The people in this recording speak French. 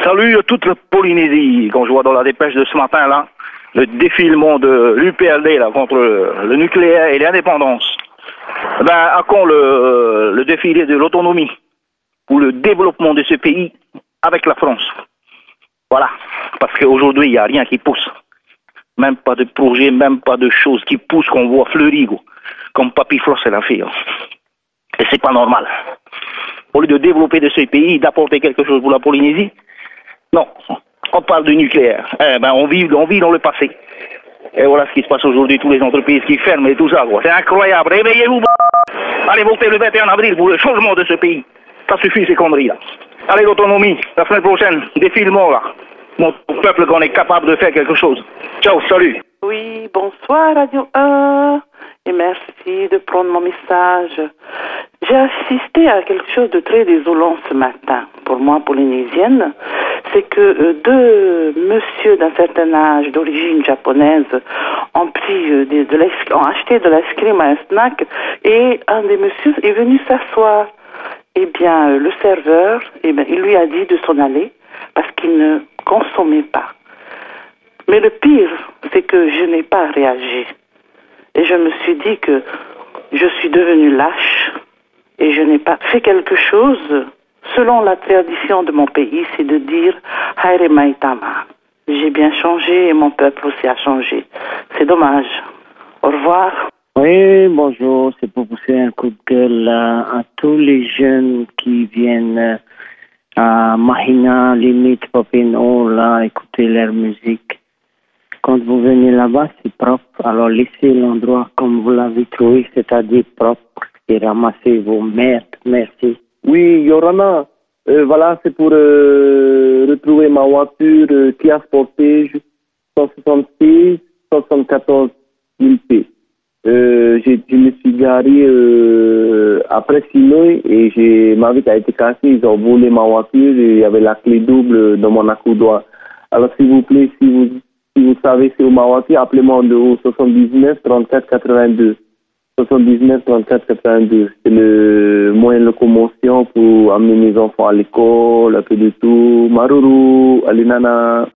salue toute la Polynésie. Quand je vois dans la dépêche de ce matin, là, le défilement de l'UPLD là, contre le nucléaire et l'indépendance. Ben, à quand le défilé de l'autonomie ou le développement de ce pays avec la France? Voilà. Parce qu'aujourd'hui, il n'y a rien qui pousse. Même pas de projet, même pas de choses qui poussent qu'on voit fleurir, comme Papy Floss et la fille. Et c'est pas normal. Au lieu de développer de ce pays, d'apporter quelque chose pour la Polynésie, non, on parle du nucléaire. On vit dans le passé. Et voilà ce qui se passe aujourd'hui, toutes les entreprises qui ferment et tout ça. C'est incroyable. Réveillez-vous. Allez voter le 21 avril pour le changement de ce pays. Ça suffit ces conneries là. Allez, l'autonomie, la semaine prochaine, défilement là. Mon peuple qu'on est capable de faire quelque chose. Ciao, salut. Oui, bonsoir Radio 1 et merci de prendre mon message. J'ai assisté à quelque chose de très désolant ce matin, pour moi polynésienne. C'est que deux messieurs d'un certain âge, d'origine japonaise, ont acheté de l'ice-cream à un snack et un des messieurs est venu s'asseoir. Eh bien, le serveur, il lui a dit de s'en aller parce qu'il ne consommait pas. Mais le pire, c'est que je n'ai pas réagi. Et je me suis dit que je suis devenue lâche et je n'ai pas fait quelque chose. Selon la tradition de mon pays, c'est de dire « Haere Maitama ». J'ai bien changé et mon peuple aussi a changé. C'est dommage. Au revoir. Oui, bonjour. C'est pour pousser un coup de gueule à tous les jeunes qui viennent à Mahina, limite Popino, là, écouter leur musique. Quand vous venez là-bas, c'est propre. Alors laissez l'endroit comme vous l'avez trouvé, c'est-à-dire propre, et ramassez vos merdes. Merci. Oui, Yorana, voilà, c'est pour retrouver ma voiture Kia Sportage 166 74 000 P. Je me suis garé après Sinoï et ma vitre a été cassée. Ils ont volé ma voiture et il y avait la clé double dans mon accoudoir. Alors s'il vous plaît, si vous savez c'est où ma voiture, appelez-moi au 79 34 82. 79 34 82. C'est le moyen de locomotion pour amener mes enfants à l'école, un peu de tout. Maruru, allez nana.